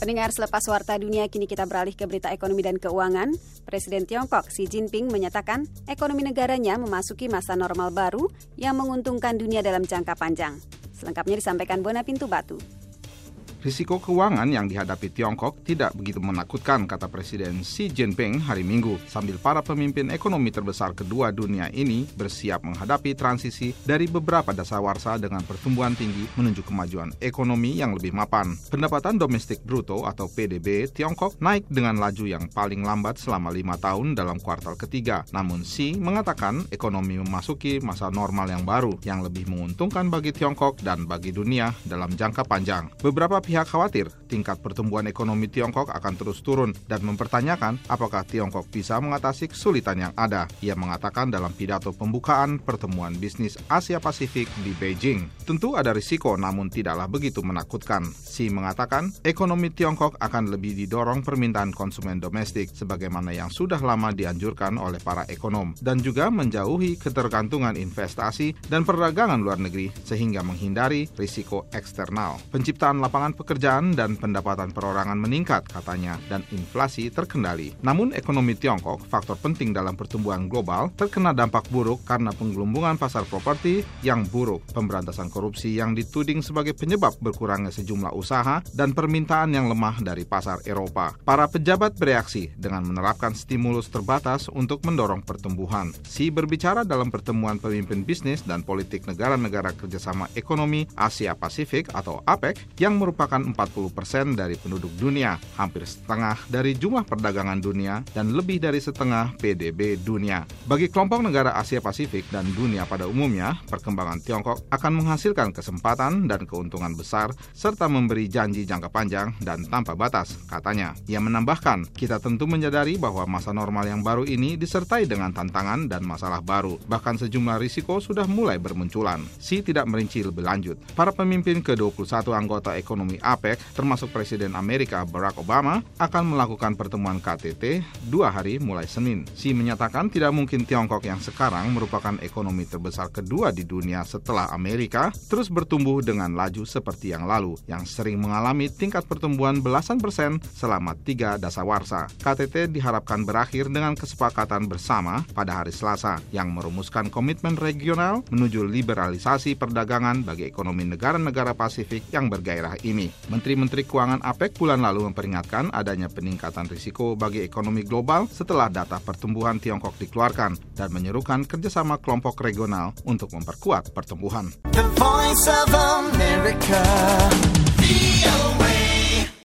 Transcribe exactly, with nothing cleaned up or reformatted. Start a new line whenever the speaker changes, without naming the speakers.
Pendengar, selepas warta dunia, kini kita beralih ke berita ekonomi dan keuangan. Presiden Tiongkok Xi Jinping menyatakan ekonomi negaranya memasuki masa normal baru yang menguntungkan dunia dalam jangka panjang. Selengkapnya disampaikan Bona Pintu Batu.
Risiko keuangan yang dihadapi Tiongkok tidak begitu menakutkan, kata Presiden Xi Jinping hari Minggu, sambil para pemimpin ekonomi terbesar kedua dunia ini bersiap menghadapi transisi dari beberapa dasawarsa dengan pertumbuhan tinggi menuju kemajuan ekonomi yang lebih mapan. Pendapatan domestik bruto atau P D B Tiongkok naik dengan laju yang paling lambat selama lima tahun dalam kuartal ketiga. Namun Xi mengatakan ekonomi memasuki masa normal yang baru yang lebih menguntungkan bagi Tiongkok dan bagi dunia dalam jangka panjang. Beberapa Pihak khawatir tingkat pertumbuhan ekonomi Tiongkok akan terus turun dan mempertanyakan apakah Tiongkok bisa mengatasi kesulitan yang ada. Ia mengatakan dalam pidato pembukaan pertemuan bisnis Asia Pasifik di Beijing. Tentu ada risiko, namun tidaklah begitu menakutkan. Xi mengatakan ekonomi Tiongkok akan lebih didorong permintaan konsumen domestik sebagaimana yang sudah lama dianjurkan oleh para ekonom, dan juga menjauhi ketergantungan investasi dan perdagangan luar negeri sehingga menghindari risiko eksternal. Penciptaan lapangan pekerjaan dan pendapatan perorangan meningkat, katanya, dan inflasi terkendali. Namun ekonomi Tiongkok, faktor penting dalam pertumbuhan global, terkena dampak buruk karena penggelembungan pasar properti yang buruk, pemberantasan korupsi yang dituding sebagai penyebab berkurangnya sejumlah usaha, dan permintaan yang lemah dari pasar Eropa. Para pejabat bereaksi dengan menerapkan stimulus terbatas untuk mendorong pertumbuhan. Xi berbicara dalam pertemuan pemimpin bisnis dan politik negara-negara kerjasama ekonomi Asia Pasifik atau APEC yang merupakan empat puluh persen dari penduduk dunia, hampir setengah dari jumlah perdagangan dunia, dan lebih dari setengah P D B dunia. Bagi kelompok negara Asia Pasifik dan dunia pada umumnya, perkembangan Tiongkok akan menghasilkan kesempatan dan keuntungan besar, serta memberi janji jangka panjang dan tanpa batas, katanya. Ia menambahkan, kita tentu menyadari bahwa masa normal yang baru ini disertai dengan tantangan dan masalah baru. Bahkan sejumlah risiko sudah mulai bermunculan. Xi tidak merinci lebih lanjut. Para pemimpin ke dua puluh satu anggota ekonomi APEC, termasuk Presiden Amerika Barack Obama, akan melakukan pertemuan K T T dua hari mulai Senin. Xi menyatakan tidak mungkin Tiongkok yang sekarang merupakan ekonomi terbesar kedua di dunia setelah Amerika terus bertumbuh dengan laju seperti yang lalu, yang sering mengalami tingkat pertumbuhan belasan persen selama tiga dasawarsa. K T T diharapkan berakhir dengan kesepakatan bersama pada hari Selasa yang merumuskan komitmen regional menuju liberalisasi perdagangan bagi ekonomi negara-negara Pasifik yang bergairah ini. Menteri-menteri keuangan APEC bulan lalu memperingatkan adanya peningkatan risiko bagi ekonomi global setelah data pertumbuhan Tiongkok dikeluarkan dan menyerukan kerjasama kelompok regional untuk memperkuat pertumbuhan.
The Voice of America.